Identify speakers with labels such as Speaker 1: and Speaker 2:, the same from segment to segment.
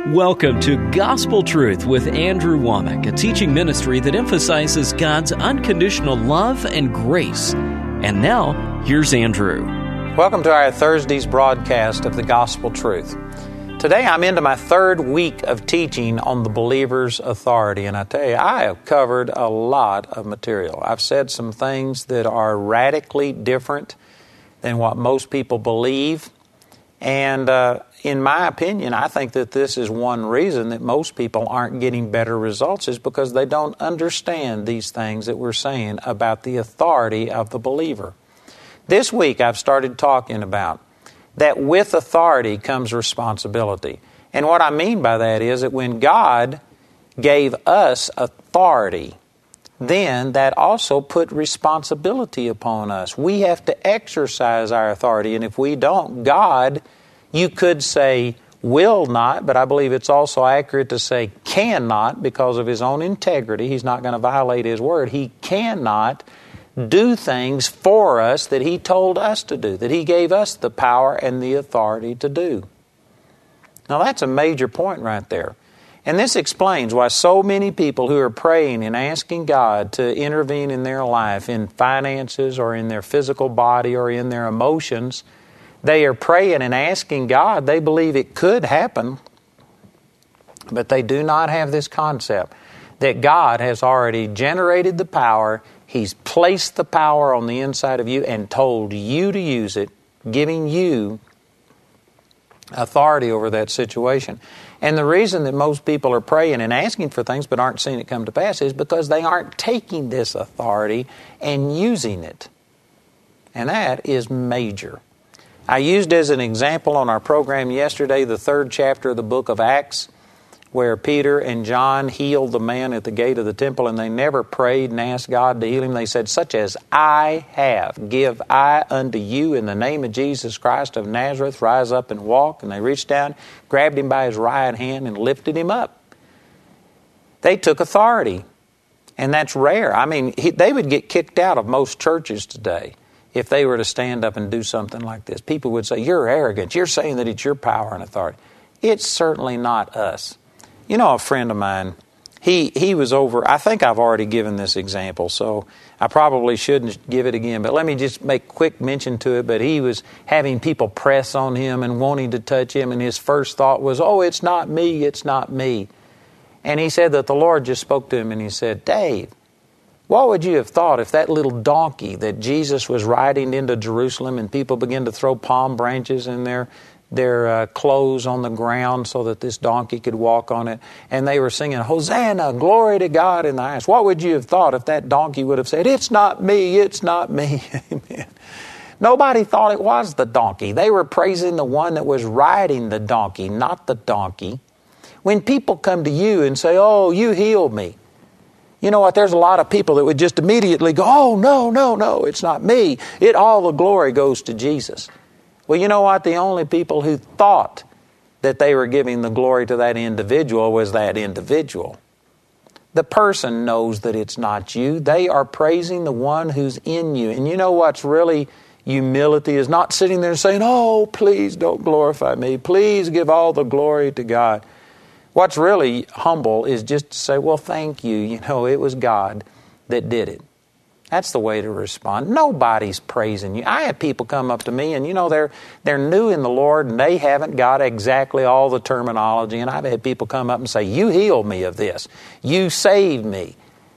Speaker 1: Welcome to Gospel Truth with Andrew Womack, a teaching ministry that emphasizes God's unconditional love and grace. And now, here's Andrew.
Speaker 2: Welcome to our Thursday's broadcast of the Gospel Truth. Today I'm into my third week of teaching on the believer's authority, and I tell you, I have covered a lot of material. I've said some things that are radically different than what most people believe, and in my opinion, I think that this is one reason that most people aren't getting better results is because they don't understand these things that we're saying about the authority of the believer. This week I've started talking about that with authority comes responsibility. And what I mean by that is that when God gave us authority, then that also put responsibility upon us. We have to exercise our authority, and if we don't, God, you could say, will not, but I believe it's also accurate to say cannot because of His own integrity. He's not going to violate His word. He cannot do things for us that He told us to do, that He gave us the power and the authority to do. Now that's a major point right there. And this explains why so many people who are praying and asking God to intervene in their life, in finances or in their physical body or in their emotions, they are praying and asking God. They believe it could happen, but they do not have this concept that God has already generated the power. He's placed the power on the inside of you and told you to use it, giving you authority over that situation. And the reason that most people are praying and asking for things but aren't seeing it come to pass is because they aren't taking this authority and using it. And that is major. I used as an example on our program yesterday the 3rd chapter of the book of Acts, where Peter and John healed the man at the gate of the temple, and they never prayed and asked God to heal him. They said, "Such as I have, give I unto you in the name of Jesus Christ of Nazareth, rise up and walk." And they reached down, grabbed him by his right hand, and lifted him up. They took authority, and that's rare. I mean, they would get kicked out of most churches today if they were to stand up and do something like this. People would say, "You're arrogant. You're saying that it's your power and authority." It's certainly not us. You know, a friend of mine, he was over, I think I've already given this example, so I probably shouldn't give it again, but let me just make quick mention to it. But he was having people press on him and wanting to touch him, and his first thought was, "Oh, it's not me, it's not me." And he said that the Lord just spoke to him and He said, "Dave, what would you have thought if that little donkey that Jesus was riding into Jerusalem and people began to throw palm branches in their clothes on the ground so that this donkey could walk on it, and they were singing, 'Hosanna, glory to God in the highest'? What would you have thought if that donkey would have said, 'It's not me, it's not me'?" Amen. Nobody thought it was the donkey. They were praising the one that was riding the donkey, not the donkey. When people come to you and say, "Oh, you healed me," you know what? There's a lot of people that would just immediately go, "Oh, no, it's not me. All the glory goes to Jesus." Well, you know what? The only people who thought that they were giving the glory to that individual was that individual. The person knows that it's not you. They are praising the one who's in you. And you know what's really humility is not sitting there saying, "Oh, please don't glorify me. Please give all the glory to God." What's really humble is just to say, "Well, thank you. You know, it was God that did it." That's the way to respond. Nobody's praising you. I have people come up to me and, you know, they're new in the Lord and they haven't got exactly all the terminology. And I've had people come up and say, "You healed me of this. You saved me."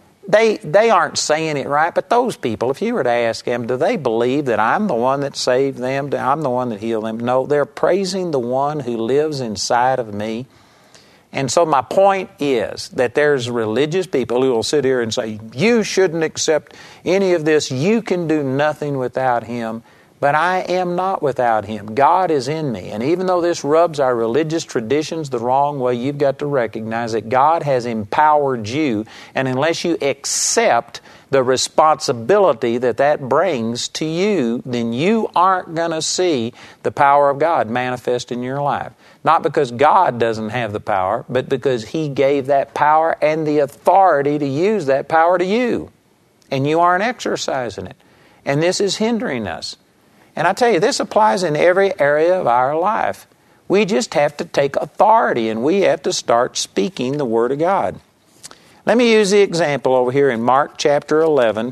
Speaker 2: They aren't saying it right, but those people, if you were to ask them, do they believe that I'm the one that saved them? I'm the one that healed them? No, they're praising the one who lives inside of me. And so my point is that there's religious people who will sit here and say, "You shouldn't accept any of this. You can do nothing without Him." But I am not without Him. God is in me. And even though this rubs our religious traditions the wrong way, you've got to recognize that God has empowered you. And unless you accept the responsibility that brings to you, then you aren't going to see the power of God manifest in your life. Not because God doesn't have the power, but because He gave that power and the authority to use that power to you. And you aren't exercising it. And this is hindering us. And I tell you, this applies in every area of our life. We just have to take authority, and we have to start speaking the Word of God. Let me use the example over here in Mark chapter 11.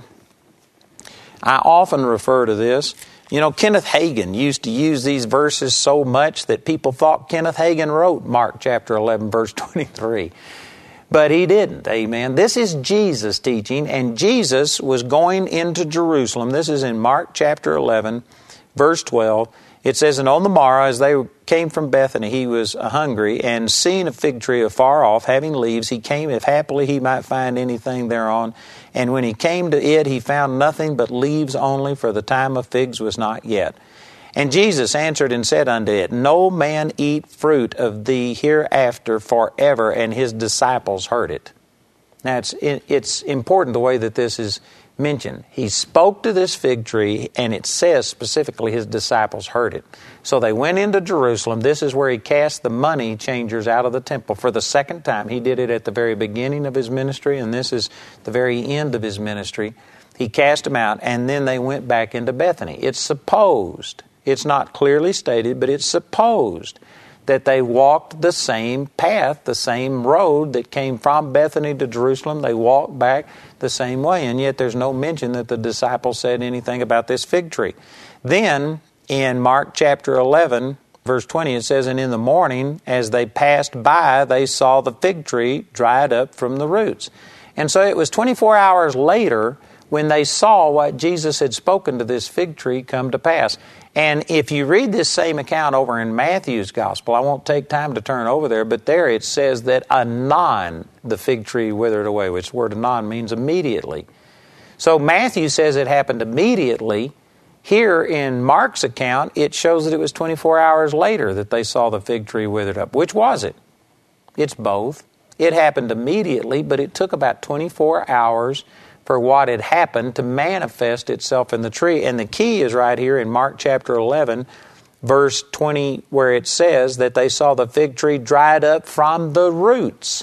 Speaker 2: I often refer to this. You know, Kenneth Hagin used to use these verses so much that people thought Kenneth Hagin wrote Mark chapter 11, verse 23. But he didn't, amen. This is Jesus teaching, and Jesus was going into Jerusalem. This is in Mark chapter 11, verse 12. It says, "And on the morrow, as they came from Bethany, he was hungry, and seeing a fig tree afar off, having leaves, he came, if happily he might find anything thereon. And when he came to it, he found nothing but leaves only, for the time of figs was not yet. And Jesus answered and said unto it, No man eat fruit of thee hereafter forever. And his disciples heard it." Now, it's important the way that this is mentioned. He spoke to this fig tree, and it says specifically his disciples heard it. So they went into Jerusalem. This is where he cast the money changers out of the temple for the second time. He did it at the very beginning of his ministry, and this is the very end of his ministry. He cast them out, and then they went back into Bethany. It's supposed, it's not clearly stated, but it's supposed that they walked the same path, the same road that came from Bethany to Jerusalem. They walked back the same way, and yet there's no mention that the disciples said anything about this fig tree. Then, in Mark chapter 11, verse 20, it says, "And in the morning, as they passed by, they saw the fig tree dried up from the roots." And so it was 24 hours later when they saw what Jesus had spoken to this fig tree come to pass. And if you read this same account over in Matthew's Gospel, I won't take time to turn over there, but there it says that anon the fig tree withered away, which the word anon means immediately. So Matthew says it happened immediately. Here in Mark's account, it shows that it was 24 hours later that they saw the fig tree withered up. Which was it? It's both. It happened immediately, but it took about 24 hours for what had happened to manifest itself in the tree. And the key is right here in Mark chapter 11, verse 20, where it says that they saw the fig tree dried up from the roots.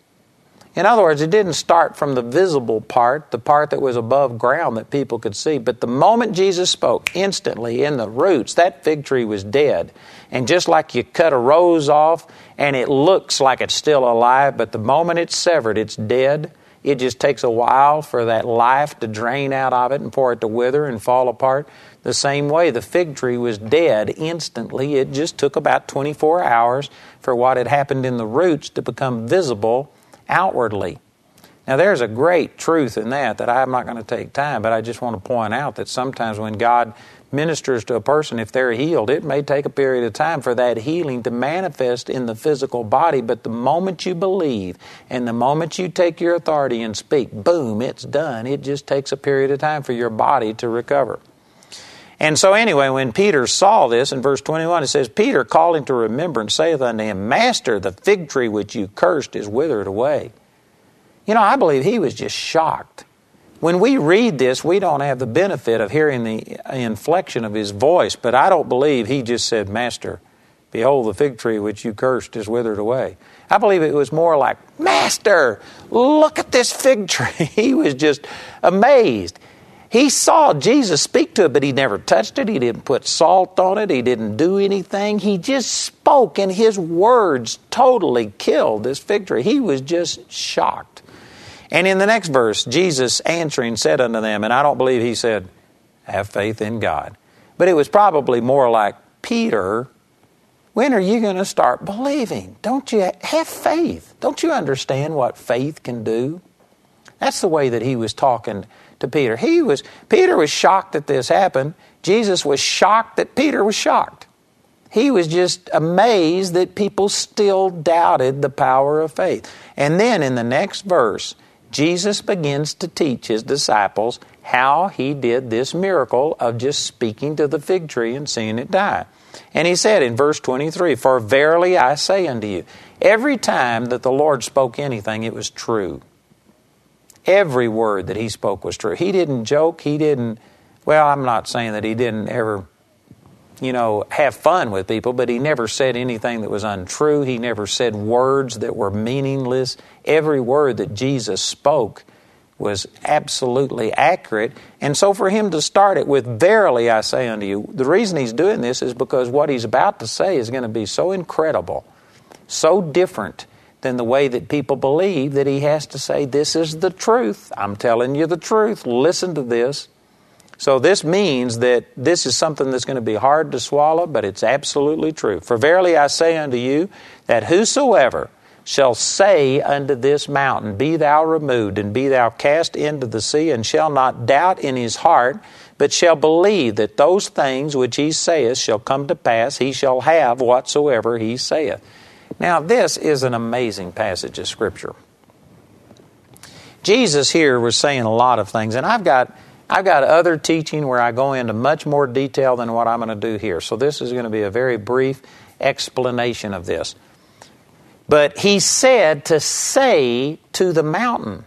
Speaker 2: In other words, it didn't start from the visible part, the part that was above ground that people could see. But the moment Jesus spoke, instantly in the roots, that fig tree was dead. And just like you cut a rose off and it looks like it's still alive, but the moment it's severed, it's dead. It just takes a while for that life to drain out of it and for it to wither and fall apart. The same way, the fig tree was dead instantly. It just took about 24 hours for what had happened in the roots to become visible outwardly. Now, there's a great truth in that I'm not going to take time, but I just want to point out that sometimes when God ministers to a person, if they're healed, it may take a period of time for that healing to manifest in the physical body, but the moment you believe and the moment you take your authority and speak, boom, it's done. It just takes a period of time for your body to recover. And so anyway, when Peter saw this, in verse 21, it says, "Peter, calling to remembrance, saith unto him, Master, the fig tree which you cursed is withered away." You know, I believe he was just shocked. When we read this, we don't have the benefit of hearing the inflection of his voice, but I don't believe he just said, "Master, behold, the fig tree which you cursed is withered away." I believe it was more like, "Master, look at this fig tree." He was just amazed. He saw Jesus speak to it, but he never touched it. He didn't put salt on it. He didn't do anything. He just spoke, and his words totally killed this fig tree. He was just shocked. And in the next verse, Jesus answering said unto them, and I don't believe he said, "Have faith in God." But it was probably more like, "Peter, when are you going to start believing? Don't you have faith? Don't you understand what faith can do?" That's the way that he was talking to Peter. Peter was shocked that this happened. Jesus was shocked that Peter was shocked. He was just amazed that people still doubted the power of faith. And then in the next verse, Jesus begins to teach his disciples how he did this miracle of just speaking to the fig tree and seeing it die. And he said in verse 23, "For verily I say unto you," every time that the Lord spoke anything, it was true. Every word that he spoke was true. He didn't joke. I'm not saying that he didn't ever, have fun with people, but he never said anything that was untrue. He never said words that were meaningless. Every word that Jesus spoke was absolutely accurate. And so for him to start it with, verily I say unto you, the reason he's doing this is because what he's about to say is going to be so incredible, so different than the way that people believe, that he has to say, this is the truth. I'm telling you the truth. Listen to this. So this means that this is something that's going to be hard to swallow, but it's absolutely true. For verily I say unto you, that whosoever shall say unto this mountain, be thou removed, and be thou cast into the sea, and shall not doubt in his heart, but shall believe that those things which he saith shall come to pass, he shall have whatsoever he saith. Now this is an amazing passage of Scripture. Jesus here was saying a lot of things, and I've got other teaching where I go into much more detail than what I'm going to do here. So this is going to be a very brief explanation of this. But he said to say to the mountain,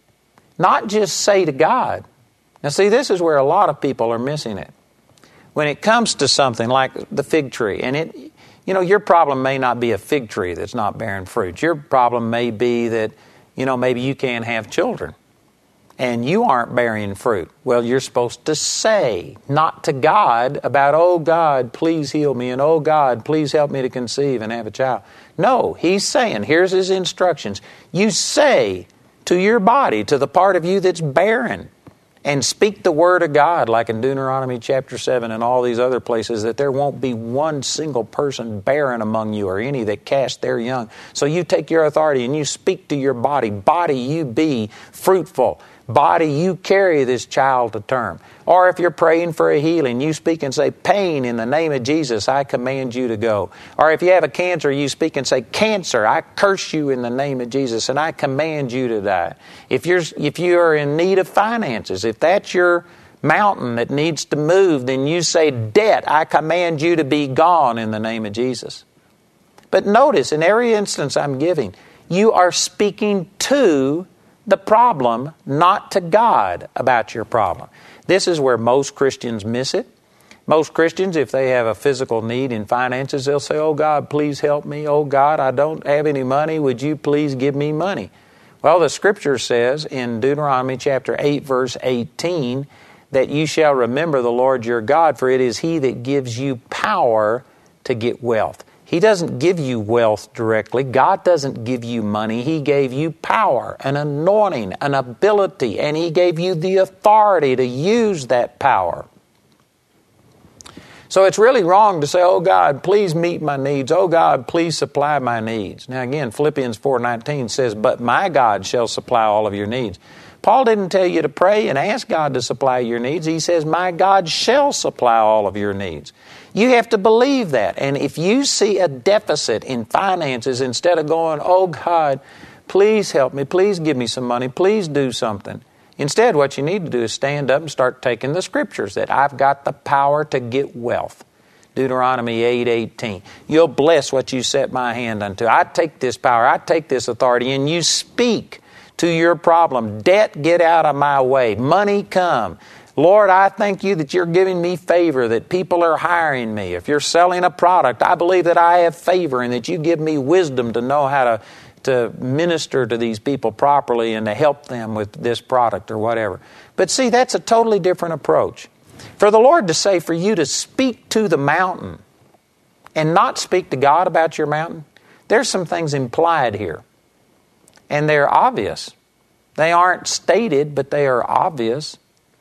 Speaker 2: not just say to God. Now see, this is where a lot of people are missing it. When it comes to something like the fig tree, and your problem may not be a fig tree that's not bearing fruit. Your problem may be that, maybe you can't have children and you aren't bearing fruit. Well, you're supposed to say, not to God about, oh God, please heal me, and oh God, please help me to conceive and have a child. No, he's saying, here's his instructions. You say to your body, to the part of you that's barren, and speak the word of God, like in Deuteronomy chapter 7 and all these other places, that there won't be one single person barren among you, or any that cast their young. So you take your authority and you speak to your body. Body, you be fruitful. Body, you carry this child to term. Or if you're praying for a healing, you speak and say, pain, in the name of Jesus, I command you to go. Or if you have a cancer, you speak and say, cancer, I curse you in the name of Jesus, and I command you to die. If you're in need of finances, if that's your mountain that needs to move, then you say, debt, I command you to be gone in the name of Jesus. But notice, in every instance I'm giving, you are speaking to the problem, not to God about your problem. This is where most Christians miss it. Most Christians, if they have a physical need in finances, they'll say, oh God, please help me. Oh God, I don't have any money. Would you please give me money? Well, the Scripture says in Deuteronomy chapter 8, verse 18, that you shall remember the Lord your God, for it is He that gives you power to get wealth. He doesn't give you wealth directly. God doesn't give you money. He gave you power, an anointing, an ability, and He gave you the authority to use that power. So it's really wrong to say, oh God, please meet my needs. Oh God, please supply my needs. Now again, Philippians 4:19 says, but my God shall supply all of your needs. Paul didn't tell you to pray and ask God to supply your needs. He says, my God shall supply all of your needs. You have to believe that. And if you see a deficit in finances, instead of going, oh God, please help me, please give me some money, please do something. Instead, what you need to do is stand up and start taking the Scriptures that I've got the power to get wealth. Deuteronomy 8:18. You'll bless what you set my hand unto. I take this power, I take this authority, and you speak to your problem. Debt, get out of my way. Money, come. Lord, I thank you that you're giving me favor, that people are hiring me. If you're selling a product, I believe that I have favor and that you give me wisdom to know how to minister to these people properly and to help them with this product or whatever. But see, that's a totally different approach. For the Lord to say for you to speak to the mountain and not speak to God about your mountain, there's some things implied here. And they're obvious. They aren't stated, but they are obvious.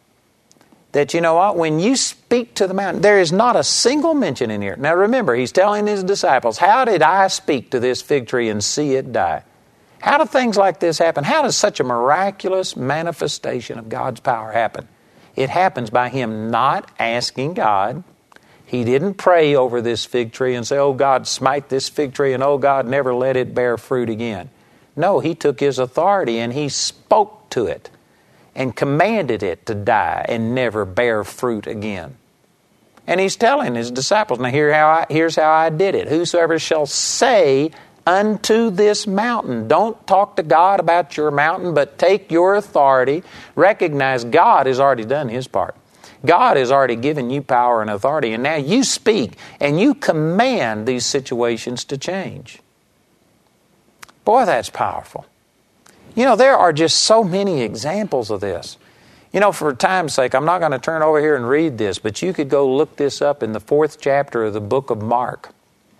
Speaker 2: That, you know what, when you speak to the mountain, there is not a single mention in here. Now remember, He's telling His disciples, how did I speak to this fig tree and see it die? How do things like this happen? How does such a miraculous manifestation of God's power happen? It happens by Him not asking God. He didn't pray over this fig tree and say, oh God, smite this fig tree, and oh God, never let it bear fruit again. No, He took His authority and He spoke to it and commanded it to die and never bear fruit again. And He's telling His disciples, now here's how I did it. Whosoever shall say unto this mountain, don't talk to God about your mountain, but take your authority. Recognize God has already done His part. God has already given you power and authority, and now you speak and you command these situations to change. Boy, that's powerful. You know, there are just so many examples of this. You know, for time's sake, I'm not going to turn over here and read this, but you could go look this up in the 4th chapter of the book of Mark.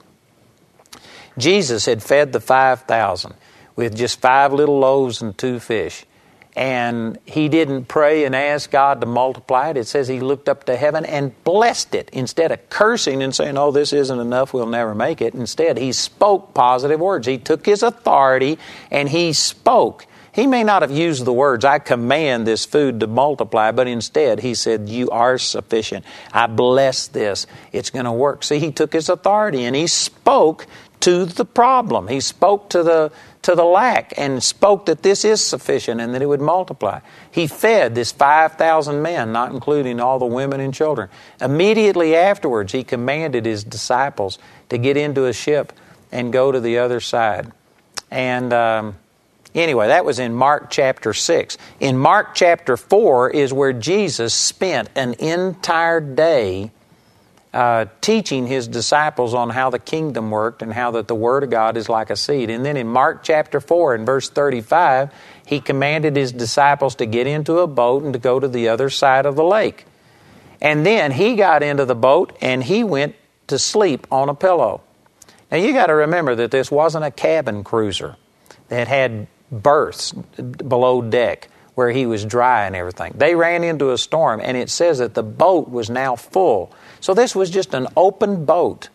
Speaker 2: Jesus had fed the 5,000 with just 5 little loaves and 2 fish. And he didn't pray and ask God to multiply it. It says he looked up to heaven and blessed it. Instead of cursing and saying, oh, this isn't enough, we'll never make it. Instead, he spoke positive words. He took his authority and he spoke. He may not have used the words, I command this food to multiply, but instead he said, you are sufficient. I bless this. It's going to work. See, he took his authority and he spoke to the problem. He spoke to the lack and spoke that this is sufficient and that it would multiply. He fed this 5,000 men, not including all the women and children. Immediately afterwards, he commanded his disciples to get into a ship and go to the other side. And anyway, that was in Mark chapter 6. In Mark chapter 4 is where Jesus spent an entire day teaching his disciples on how the kingdom worked and how that the Word of God is like a seed. And then in Mark chapter 4 and verse 35, he commanded his disciples to get into a boat and to go to the other side of the lake. And then he got into the boat and he went to sleep on a pillow. Now you got to remember that this wasn't a cabin cruiser that had berths below deck where he was dry and everything. They ran into a storm and it says that the boat was now full. So this was just an open boat.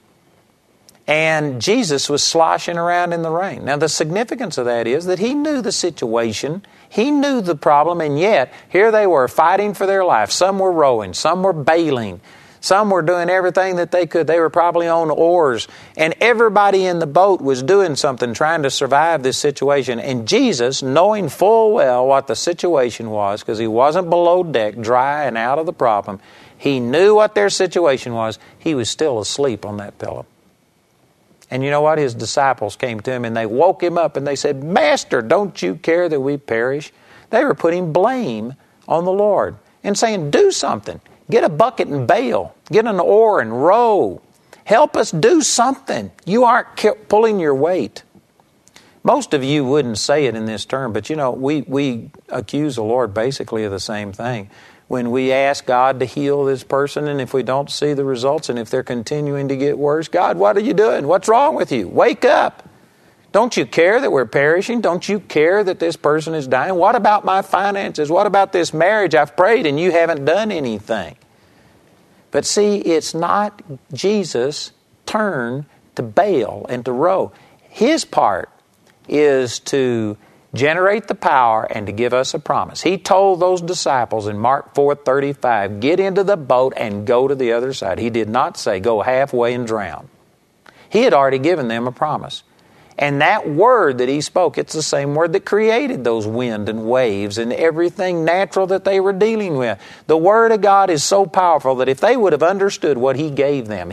Speaker 2: And Jesus was sloshing around in the rain. Now the significance of that is that he knew the situation. He knew the problem, and yet here they were fighting for their life. Some were rowing, some were bailing, some were doing everything that they could. They were probably on oars. And everybody in the boat was doing something, trying to survive this situation. And Jesus, knowing full well what the situation was, because he wasn't below deck, dry and out of the problem, he knew what their situation was. He was still asleep on that pillow. And you know what? His disciples came to him and they woke him up and they said, Master, don't you care that we perish? They were putting blame on the Lord and saying, do something. Get a bucket and bail. Get an oar and row. Help us do something. You aren't pulling your weight. Most of you wouldn't say it in this term, but you know, we accuse the Lord basically of the same thing. When we ask God to heal this person, and if we don't see the results, and if they're continuing to get worse, God, what are you doing? What's wrong with you? Wake up. Don't you care that we're perishing? Don't you care that this person is dying? What about my finances? What about this marriage? I've prayed and you haven't done anything. But see, it's not Jesus' turn to bail and to row. His part is to generate the power and to give us a promise. He told those disciples in Mark 4:35, get into the boat and go to the other side. He did not say go halfway and drown. He had already given them a promise. And that word that he spoke, it's the same word that created those wind and waves and everything natural that they were dealing with. The Word of God is so powerful that if they would have understood what he gave them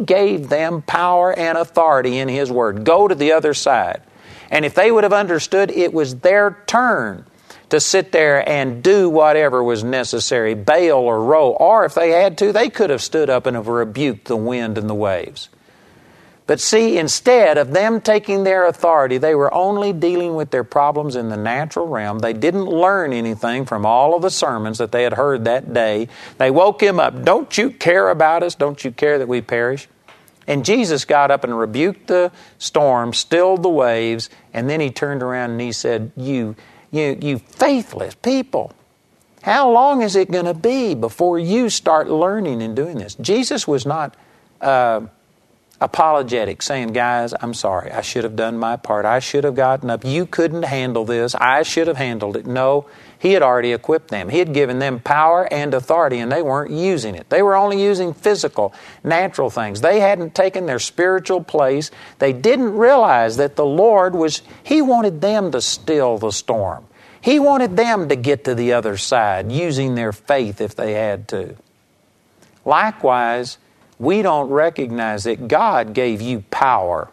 Speaker 2: power and authority in his word. Go to the other side. And if they would have understood it was their turn to sit there and do whatever was necessary, bail or row, or if they had to, they could have stood up and have rebuked the wind and the waves. But see, instead of them taking their authority, they were only dealing with their problems in the natural realm. They didn't learn anything from all of the sermons that they had heard that day. They woke him up. Don't you care about us? Don't you care that we perish? And Jesus got up and rebuked the storm, stilled the waves, and then he turned around and he said, you faithless people, how long is it going to be before you start learning and doing this? Jesus was not apologetic, saying, guys, I'm sorry, I should have done my part. I should have gotten up. You couldn't handle this. I should have handled it. No, he had already equipped them. He had given them power and authority, and they weren't using it. They were only using physical, natural things. They hadn't taken their spiritual place. They didn't realize that the Lord He wanted them to still the storm. He wanted them to get to the other side, using their faith if they had to. Likewise, we don't recognize that God gave you power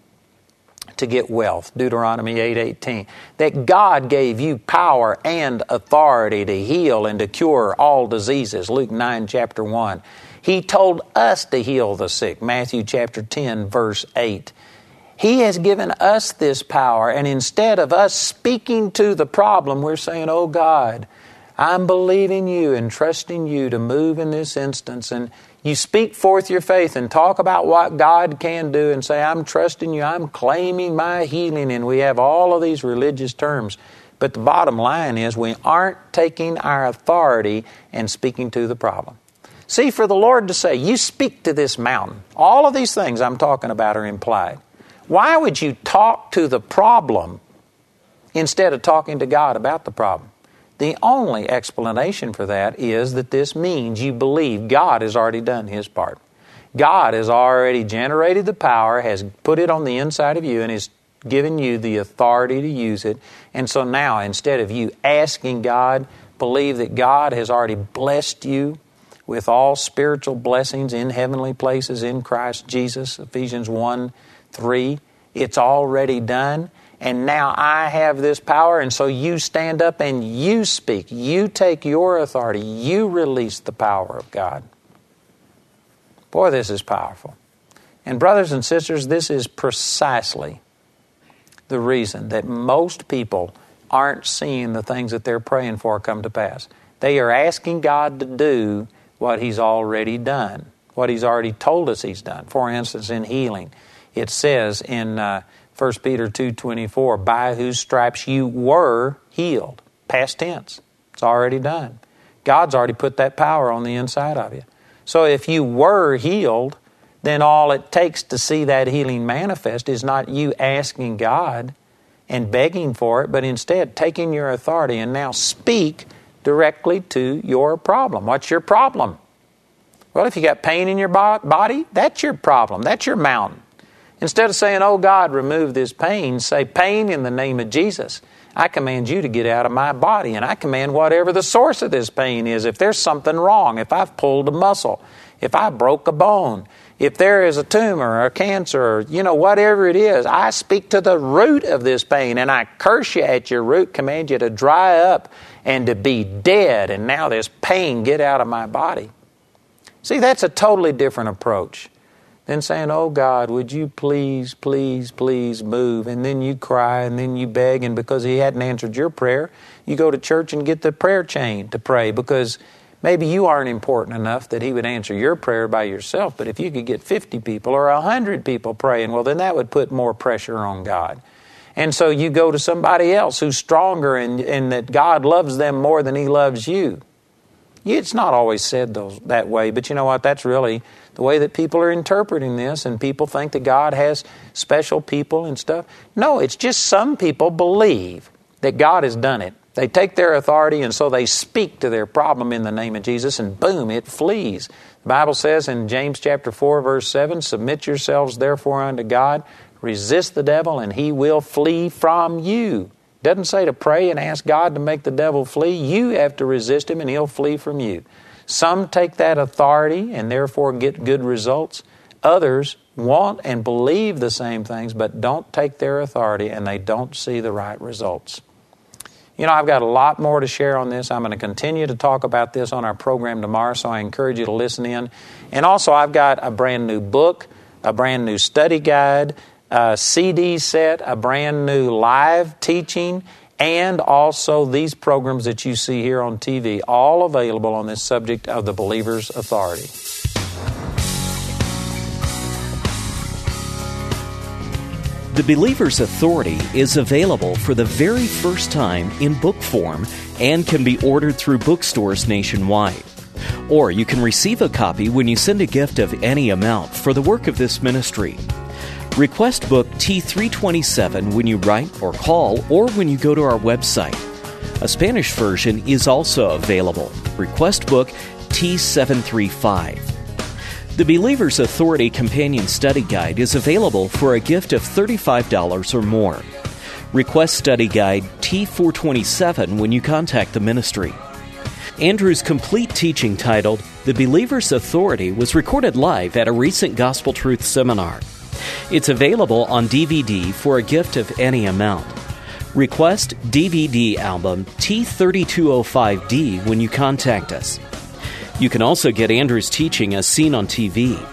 Speaker 2: to get wealth, Deuteronomy 8:18. That God gave you power and authority to heal and to cure all diseases, Luke 9, chapter 1. He told us to heal the sick, Matthew chapter 10, verse 8. He has given us this power, and instead of us speaking to the problem, we're saying, oh God, I'm believing you and trusting you to move in this instance. And you speak forth your faith and talk about what God can do and say, I'm trusting you, I'm claiming my healing. And we have all of these religious terms. But the bottom line is we aren't taking our authority and speaking to the problem. See, for the Lord to say, you speak to this mountain, all of these things I'm talking about are implied. Why would you talk to the problem instead of talking to God about the problem? The only explanation for that is that this means you believe God has already done His part. God has already generated the power, has put it on the inside of you, and is given you the authority to use it. And so now, instead of you asking God, believe that God has already blessed you with all spiritual blessings in heavenly places in Christ Jesus, Ephesians 1:3. It's already done. And now I have this power, and so you stand up and you speak. You take your authority. You release the power of God. Boy, this is powerful. And brothers and sisters, this is precisely the reason that most people aren't seeing the things that they're praying for come to pass. They are asking God to do what He's already done, what He's already told us He's done. For instance, in healing, it says in 1 Peter 2:24, by whose stripes you were healed. Past tense. It's already done. God's already put that power on the inside of you. So if you were healed, then all it takes to see that healing manifest is not you asking God and begging for it, but instead taking your authority and now speak directly to your problem. What's your problem? Well, if you got pain in your body, that's your problem. That's your mountain. Instead of saying, oh God, remove this pain, say, pain, in the name of Jesus, I command you to get out of my body, and I command whatever the source of this pain is. If there's something wrong, if I've pulled a muscle, if I broke a bone, if there is a tumor or a cancer, or, whatever it is, I speak to the root of this pain, and I curse you at your root, command you to dry up and to be dead, and now this pain, get out of my body. See, that's a totally different approach than saying, oh God, would you please, please, please move? And then you cry and then you beg, and because He hadn't answered your prayer, you go to church and get the prayer chain to pray because maybe you aren't important enough that He would answer your prayer by yourself. But if you could get 50 people or 100 people praying, well, then that would put more pressure on God. And so you go to somebody else who's stronger and that God loves them more than He loves you. It's not always said that way, but you know what? That's really the way that people are interpreting this, and people think that God has special people and stuff. No, it's just some people believe that God has done it. They take their authority, and so they speak to their problem in the name of Jesus, and boom, it flees. The Bible says in James chapter 4, verse 7, submit yourselves therefore unto God, resist the devil, and he will flee from you. Doesn't say to pray and ask God to make the devil flee. You have to resist him and he'll flee from you. Some take that authority and therefore get good results. Others want and believe the same things but don't take their authority and they don't see the right results. I've got a lot more to share on this. I'm going to continue to talk about this on our program tomorrow, so I encourage you to listen in. And also, I've got a brand new book, a brand new study guide, a CD set, a brand new live teaching, and also these programs that you see here on TV, all available on this subject of the believer's authority.
Speaker 1: The Believer's Authority is available for the very first time in book form and can be ordered through bookstores nationwide. Or you can receive a copy when you send a gift of any amount for the work of this ministry. Request book T327 when you write or call or when you go to our website. A Spanish version is also available. Request book T735. The Believer's Authority Companion Study Guide is available for a gift of $35 or more. Request Study Guide T427 when you contact the ministry. Andrew's complete teaching titled The Believer's Authority was recorded live at a recent Gospel Truth seminar. It's available on DVD for a gift of any amount. Request DVD album T3205D when you contact us. You can also get Andrew's teaching as seen on TV.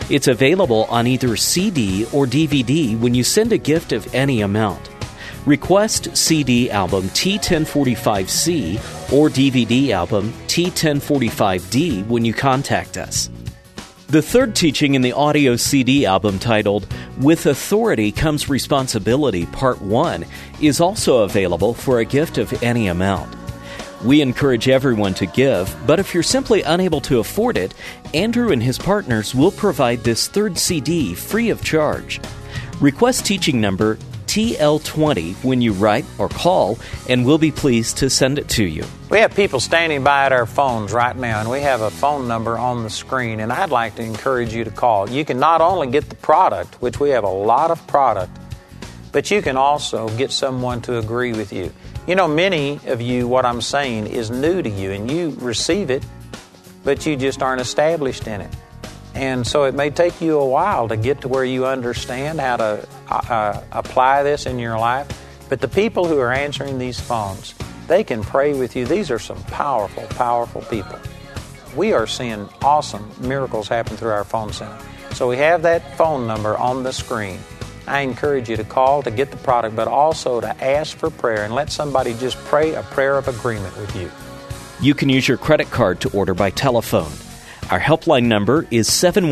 Speaker 1: It's available on either CD or DVD when you send a gift of any amount. Request CD album T1045C or DVD album T1045D when you contact us. The third teaching in the audio CD album, titled With Authority Comes Responsibility, Part 1, is also available for a gift of any amount. We encourage everyone to give, but if you're simply unable to afford it, Andrew and his partners will provide this third CD free of charge. Request teaching number TL20 when you write or call, and we'll be pleased to send it to you.
Speaker 2: We have people standing by at our phones right now, and we have a phone number on the screen, and I'd like to encourage you to call. You can not only get the product, which we have a lot of product, but you can also get someone to agree with you. You know, many of you, what I'm saying is new to you, and you receive it, but you just aren't established in it. And so it may take you a while to get to where you understand how to apply this in your life. But the people who are answering these phones, they can pray with you. These are some powerful, powerful people. We are seeing awesome miracles happen through our phone center. So we have that phone number on the screen. I encourage you to call to get the product, but also to ask for prayer and let somebody just pray a prayer of agreement with you.
Speaker 1: You can use your credit card to order by telephone. Our helpline number is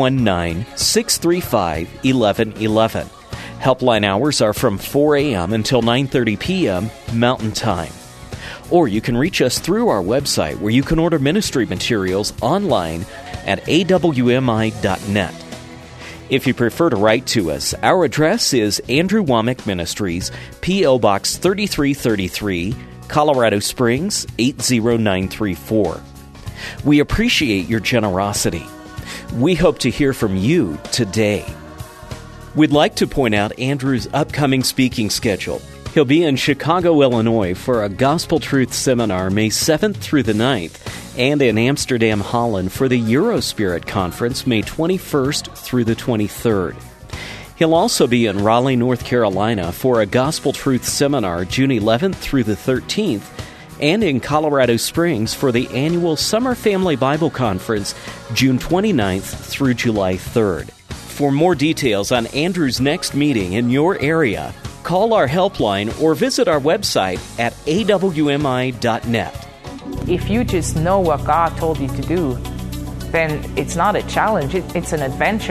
Speaker 1: 719-635-1111. Helpline hours are from 4 a.m. until 9:30 p.m. Mountain Time. Or you can reach us through our website, where you can order ministry materials online at awmi.net. If you prefer to write to us, our address is Andrew Wommack Ministries, P.O. Box 3333, Colorado Springs 80934. We appreciate your generosity. We hope to hear from you today. We'd like to point out Andrew's upcoming speaking schedule. He'll be in Chicago, Illinois for a Gospel Truth Seminar May 7th through the 9th, and in Amsterdam, Holland for the Eurospirit Conference May 21st through the 23rd. He'll also be in Raleigh, North Carolina for a Gospel Truth Seminar June 11th through the 13th, and in Colorado Springs for the annual Summer Family Bible Conference June 29th through July 3rd. For more details on Andrew's next meeting in your area, call our helpline or visit our website at awmi.net.
Speaker 3: If you just know what God told you to do, then it's not a challenge, it's an adventure.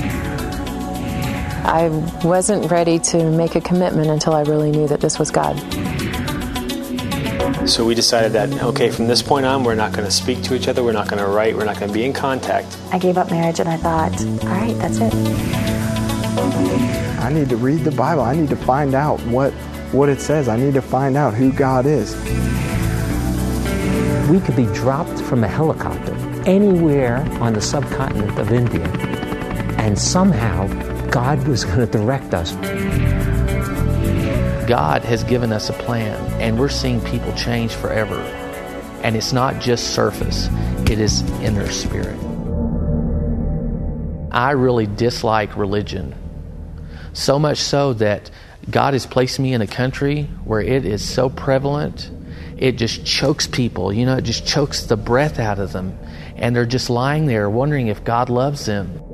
Speaker 4: I wasn't ready to make a commitment until I really knew that this was God.
Speaker 5: So we decided that, okay, from this point on, we're not going to speak to each other, we're not going to write, we're not going to be in contact.
Speaker 6: I gave up marriage and I thought, all right, that's it.
Speaker 7: I need to read the Bible. I need to find out what it says. I need to find out who God is.
Speaker 8: We could be dropped from a helicopter anywhere on the subcontinent of India, and somehow God was going to direct us.
Speaker 9: God has given us a plan, and we're seeing people change forever. And it's not just surface, it is in their spirit. I really dislike religion, so much so that God has placed me in a country where it is so prevalent, it just chokes people, it just chokes the breath out of them. And they're just lying there wondering if God loves them.